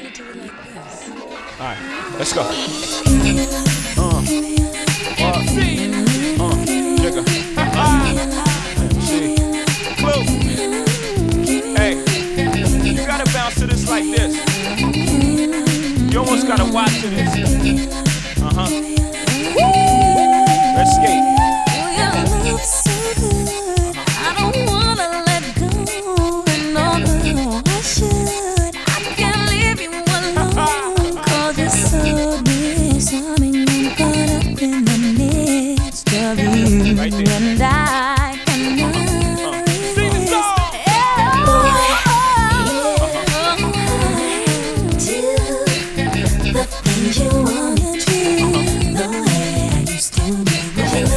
Alright, let's go. Jigga. See. Blue. Hey, you gotta bounce to this like this. You almost gotta watch to this. Let's skate. Right there. And I cannot Sing the song. the things you wanna do, the way I used to be with you.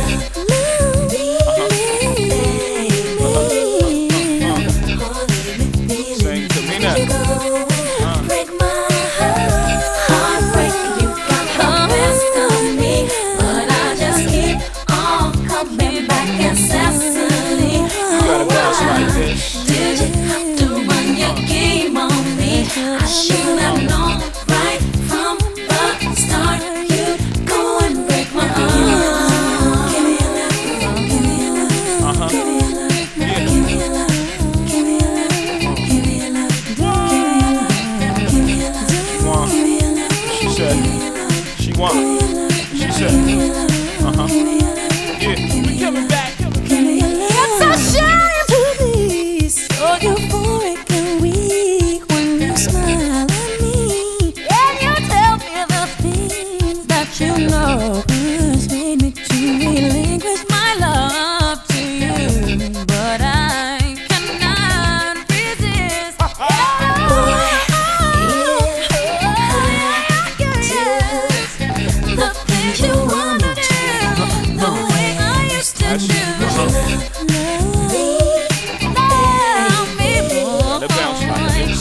Sing to me now. Break my heart, break you got the best of me, but I just keep on coming back incessantly. You gotta bounce like this. Did you have to run your game on me? I should have known right from the start you'd go and break my heart. Give me a love, give me a love, give me a love, give me a love, give me a love, give me a love, give me a love, give me a love. She said. She want. She said. Yeah, we coming back. It's a shame to be so euphoric and weak when you smile at me and you tell me the things that you know persuade me to relinquish my love to you, but I cannot resist. The things you wanna do, the way I used to do. Let bounce like this.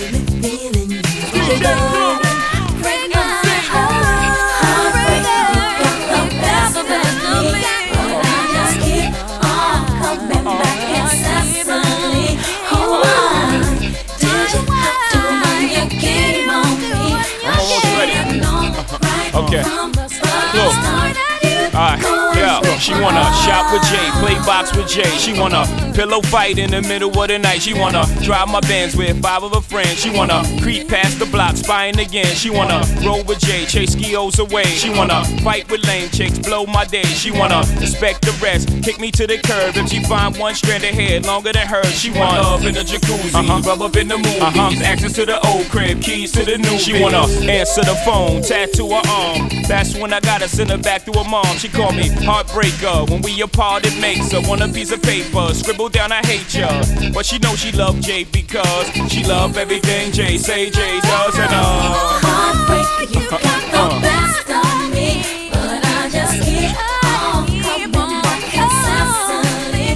Okay. Look. Alright, yeah. She wanna shop with Jay, play box with Jay. She wanna pillow fight in the middle of the night. She wanna drive my Benz with 5 of her friends. She wanna creep past the block, spying again. She wanna roll with Jay, chase skios away. She wanna fight with lame chicks, blow my day. She wanna respect the rest, kick me to the curb. If she find one strand of hair longer than hers, she want love in the jacuzzi, rub up in the movies, access to the old crib, keys to the new. She wanna answer the phone, tattoo her arm. That's when I gotta send her back to her mom. She call me heartbreaker. When we apart, it makes her want a piece of paper. Scribble down, I hate ya. But she know she love Jay because she love everything Jay say Jay does. And Heartbreak, you got the best of me, but I just keep on coming back incessantly.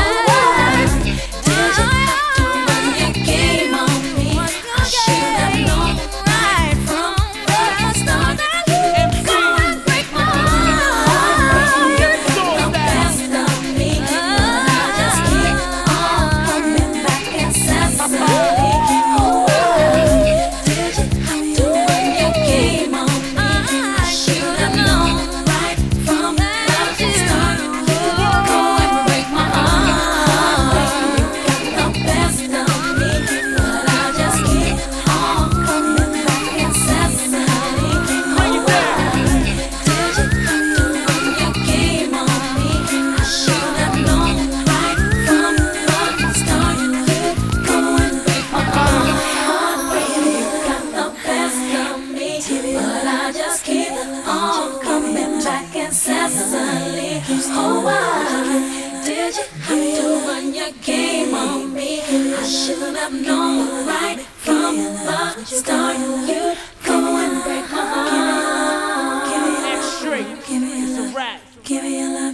Did you have to run your game on me? I should have known right from the start that you'd go and break my heart. You got the best of me, but I just keep on coming back incessantly. Did you have to run your game on me? I should have known right from the start you'd go and break my heart. You got the best of me, but I just keep on coming back incessantly. Did you have to run your game on me? I should have known right from the start you'd go and break my heart. You got the best of me, but I just keep on coming back incessantly. Oh, why did you have to run your game on me? I should have known right from the start you'd go and break my heart. Give me a love, give me a love.